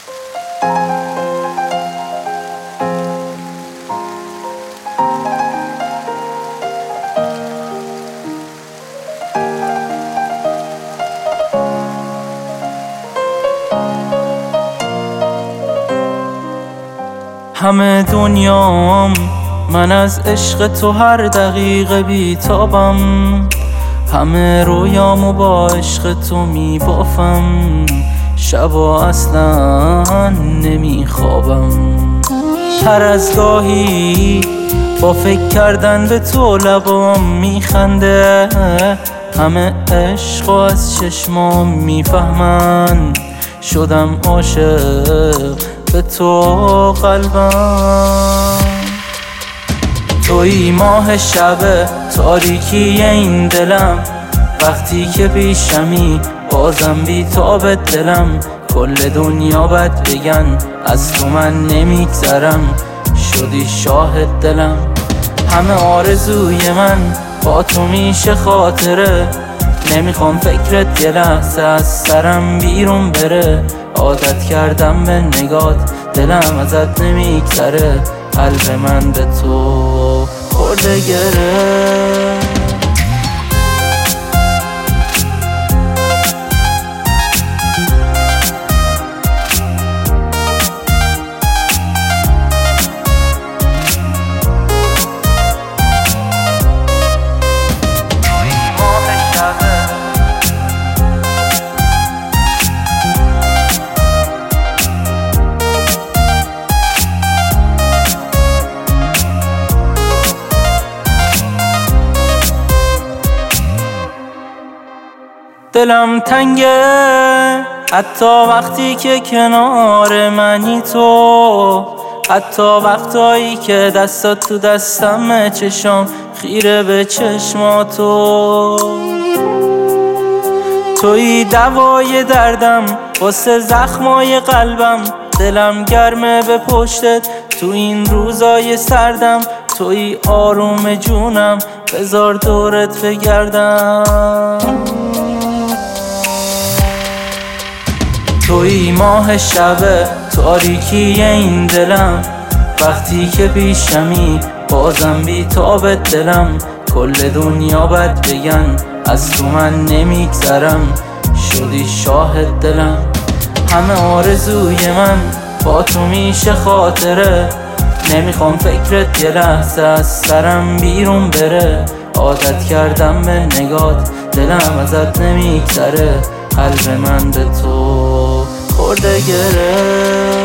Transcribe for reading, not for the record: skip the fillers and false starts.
همه دنیام من از عشق تو هر دقیقه بیتابم، همه رویامو با عشق تو میبافم، شبا اصلا نمیخوابم. هر از گاهی با فکر کردن به تو لبام میخنده، همه عشقو از چشمام میفهمن، شدم عاشق به تو قلبم. توی ماه شب تاریکی این دلم، وقتی که پیشمی بازم بی‌تاب دلم. کل دنیا بد بگن از تو من نمیگذرم، شدی شاهد دلم. همه آرزوی من با تو میشه خاطره، نمیخوام فکرت یه لحظه از سرم بیرون بره. عادت کردم به نگات، دلم ازت نمیگذره، قلب من به تو خورده گره. دلم تنگه حتی وقتی که کنار منی تو، حتی وقتایی که دستات تو دستم، چشام خیره به چشماتو. توی دوای دردم واسه زخمای قلبم، دلم گرمه به پشتت تو این روزای سردم. توی آروم جونم بذار دورت بگردم. توی ماه شب تاریکی این دلم، وقتی که پیشمی بازم بی‌تاب دلم. کل دنیا بد بگن از تو من نمیگذرم، شدی شاهد دلم. همه آرزوی من با تو میشه خاطره، نمیخوام فکرت یه لحظه از سرم بیرون بره. عادت کردم به نگات، دلم ازت نمیگذره، قلب من به تو خورده گره.